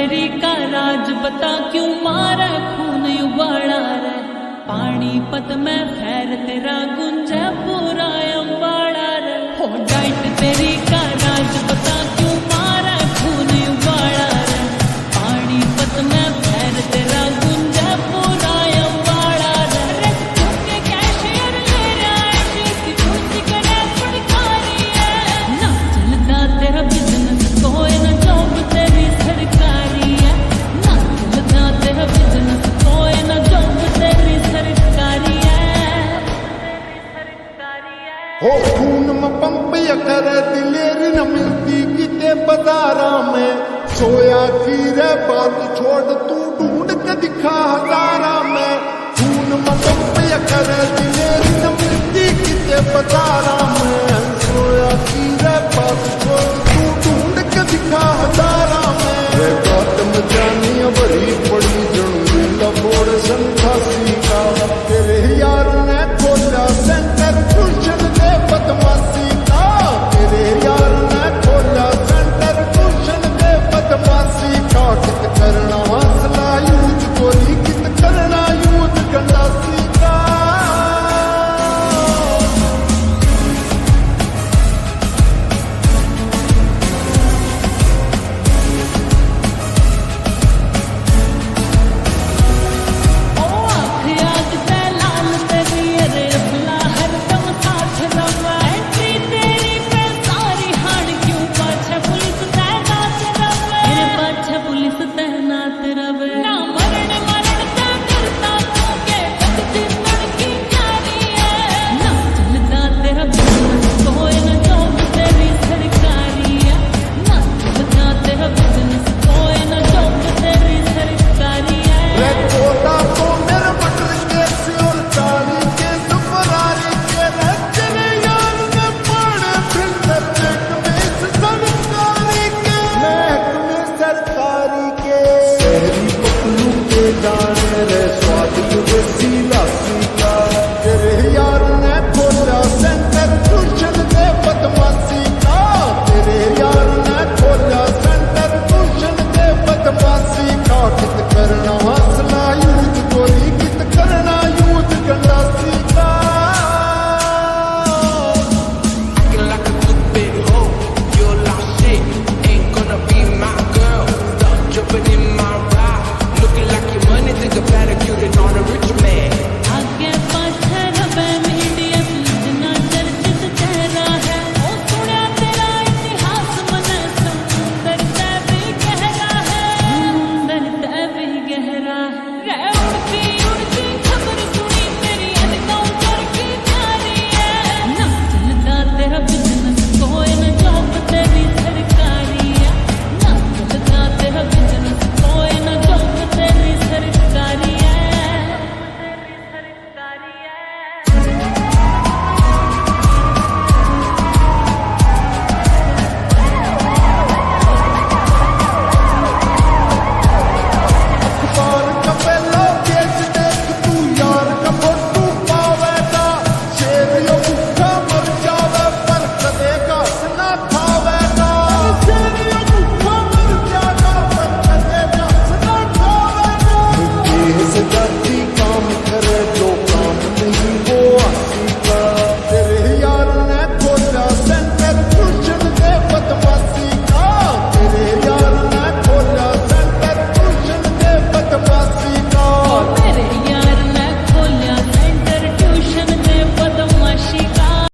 तेरी का राज बता क्यों मारा खून उबाड़ा रे। पानीपत में खैर तेरा गुंजा पूरा अम्बाड़ा रे। हो डाइट तेरी का राज बता क्यों मारा खून उबाड़ा रे। पानीपत में खैर तेरा गुंजा पूरा अम्बाड़ा रे। तुमके कैशियर ले रहा है इसकी पूंजी करे फड़कारी है। ना चलता तेरा बिजनेस कोई ना जॉब तेरी सरकारी है। ना चलता तेरा बिजनेस कोई ना जॉब तेरी सरकारी है। हो खून में पंप या करे दिलेरी न मिलती किते बाजारा में। सोया की रे बात छोड़ तू ढूंढ के दिखा हजारा में। खून में पंप या करे दिलेरी न मिलती किते बाजारा में। सोया की रे बात छोड़ तू ढूंढ के दिखा हजारा में। रे बात में जानी बड़ी पड़ी जणू लबोड़ संखा